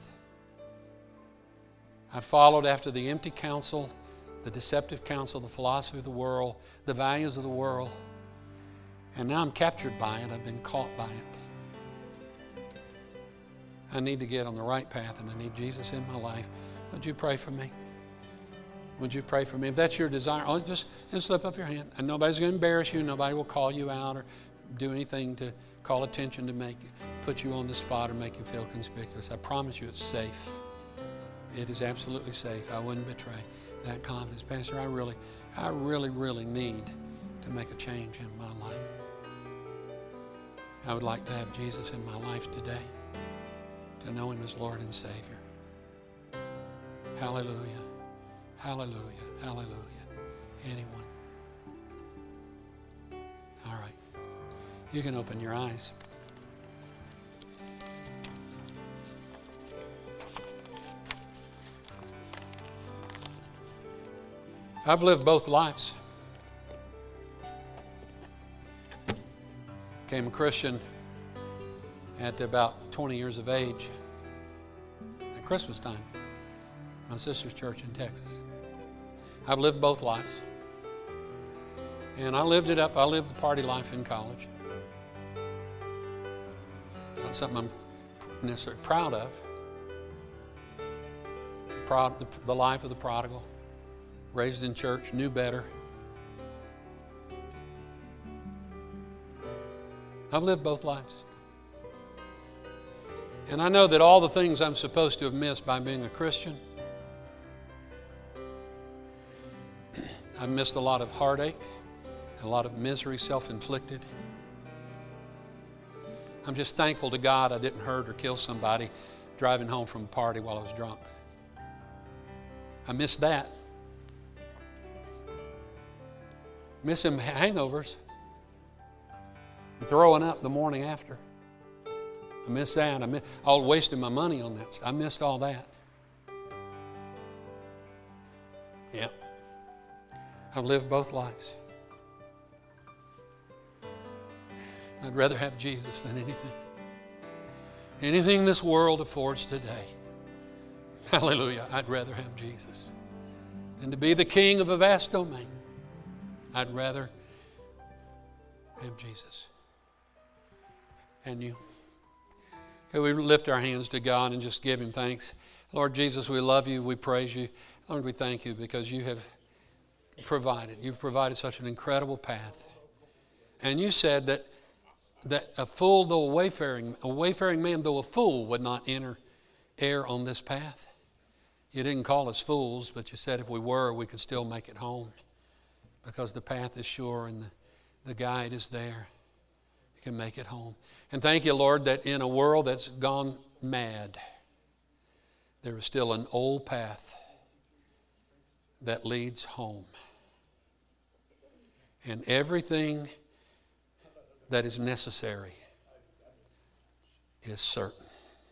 I followed after the empty counsel, the deceptive counsel, the philosophy of the world, the values of the world. And now I'm captured by it. I've been caught by it. I need to get on the right path, and I need Jesus in my life. Would you pray for me? Would you pray for me? If that's your desire, just slip up your hand. And nobody's going to embarrass you. Nobody will call you out or do anything to call attention to put you on the spot or make you feel conspicuous. I promise you it's safe. It is absolutely safe. I wouldn't betray that confidence. Pastor, I really need to make a change in my life. I would like to have Jesus in my life today, to know Him as Lord and Savior. Hallelujah. Hallelujah. Hallelujah. Anyone? All right. You can open your eyes. I've lived both lives. Became a Christian at about 20 years of age at Christmas time. My sister's church in Texas. I've lived both lives. And I lived it up. I lived the party life in college. Not something I'm necessarily proud of. The life of the prodigal. Raised in church, knew better. I've lived both lives. And I know that all the things I'm supposed to have missed by being a Christian, I've missed a lot of heartache, a lot of misery, self-inflicted. I'm just thankful to God I didn't hurt or kill somebody driving home from a party while I was drunk. I missed that. Miss them hangovers. And throwing up the morning after. I missed that. I was wasting my money on that. I missed all that. Yeah. I've lived both lives. I'd rather have Jesus than anything. Anything this world affords today. Hallelujah. I'd rather have Jesus than to be the king of a vast domain. I'd rather have Jesus. And you? Okay, we lift our hands to God and just give Him thanks. Lord Jesus, we love You. We praise You. Lord, we thank You because You have provided. You've provided such an incredible path. And You said that a fool, though a wayfaring man, though a fool, would not err on this path. You didn't call us fools, but You said if we were, we could still make it home. Because the path is sure and the guide is there. You can make it home. And thank You, Lord, that in a world that's gone mad, there is still an old path that leads home. And everything that is necessary is certain.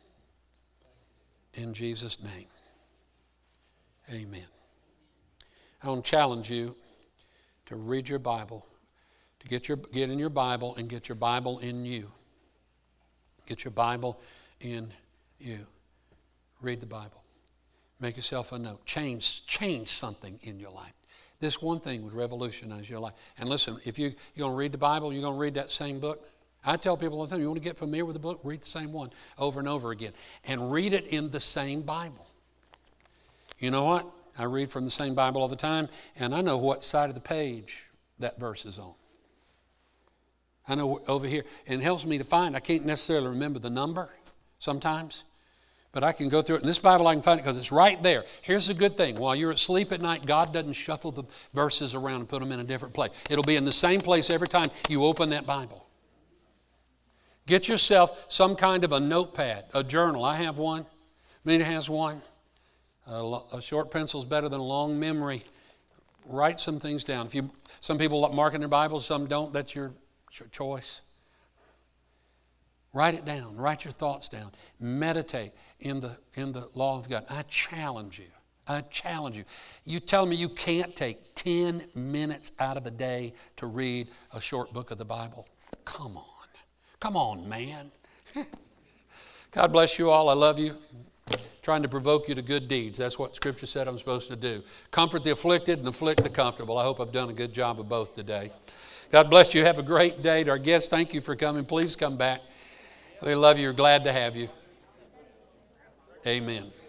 In Jesus' name, amen. I want to challenge you to read your Bible, to get in your Bible and get your Bible in you. Get your Bible in you. Read the Bible. Make yourself a note. Change something in your life. This one thing would revolutionize your life. And listen, if you're going to read the Bible, you're going to read that same book. I tell people all the time, you want to get familiar with the book, read the same one over and over again. And read it in the same Bible. You know what? I read from the same Bible all the time, and I know what side of the page that verse is on. I know over here, and it helps me to find. I can't necessarily remember the number sometimes, but I can go through it. In this Bible, I can find it because it's right there. Here's the good thing. While you're asleep at night, God doesn't shuffle the verses around and put them in a different place. It'll be in the same place every time you open that Bible. Get yourself some kind of a notepad, a journal. I have one. Mina has one. A short pencil is better than a long memory. Write some things down. Some people mark in their Bibles, some don't. That's your choice. Write it down. Write your thoughts down. Meditate in the law of God. I challenge you. I challenge you. You tell me you can't take 10 minutes out of the day to read a short book of the Bible. Come on. Come on, man. God bless you all. I love you. Trying to provoke you to good deeds. That's what Scripture said I'm supposed to do. Comfort the afflicted and afflict the comfortable. I hope I've done a good job of both today. God bless you. Have a great day. To our guests, thank you for coming. Please come back. We love you. We're glad to have you. Amen.